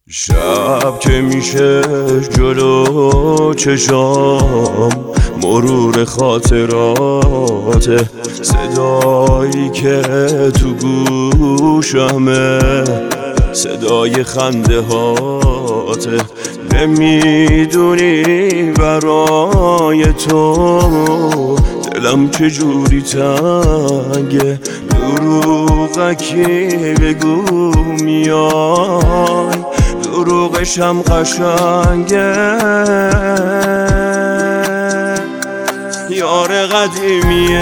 شب که میشه جلو چشام مرور خاطرات، صدایی که تو گوشمه صدای خنده هاته. نمیدونی برای تو دلم چجوری تنگه، دروغکی بگو میای، دروغشم قشنگه. یار قدیمی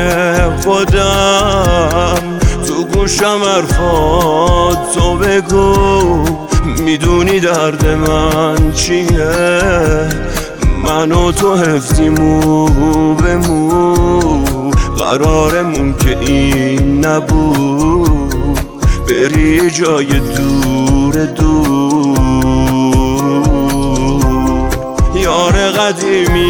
خودم تو گوشم حرفاتو بگو، میدونی درد من چیه، من و تو حفظیمو به مو، قرارمون که این نبود بری جای دور دور. یار قدیمی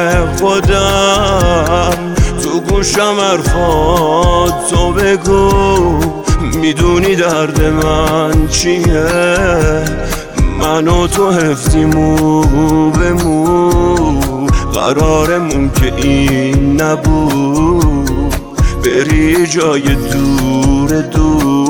خودم تو گوشم حرفاتو بگو، میدونی درد من چیه، من و تو حفظیمو به مو، قرارمون که این نبود بری جای دور دور.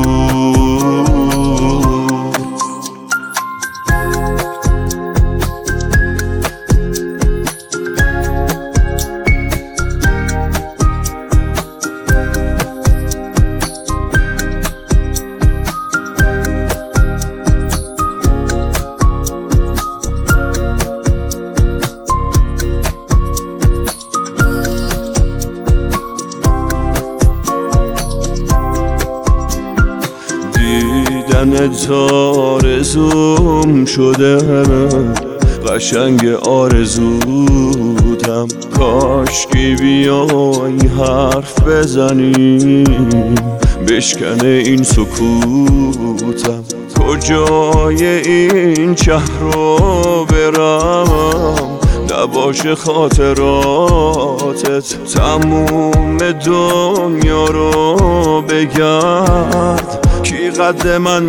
دیدنت آرزوم شده، قشنگ آرزودم، کاشکی بیای حرف بزنیم بشکنه این سکوتم. کجای این شهر رو برم نباشه خاطراتت، تموم دنیا رو بگرد کی قد من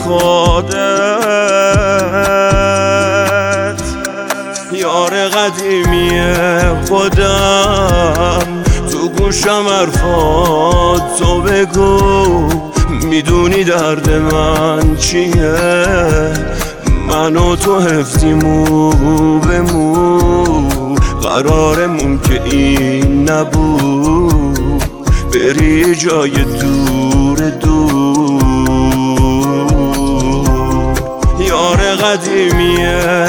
میخوادت. یار قدیمی خودم تو گوشم حرفاتو بگو، میدونی درد من چیه، من و تو حفظیمو به مو، قرارمون که این نبود بری جای دور دور. یار قدیمی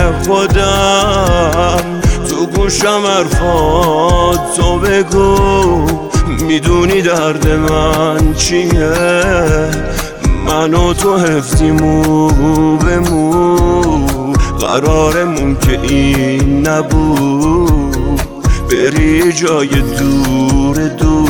خودم تو گوشم حرفاتو بگو، میدونی درد من چیه، من و تو حفظیمو به مو، قرارمون که این نبود بری جای دور دور.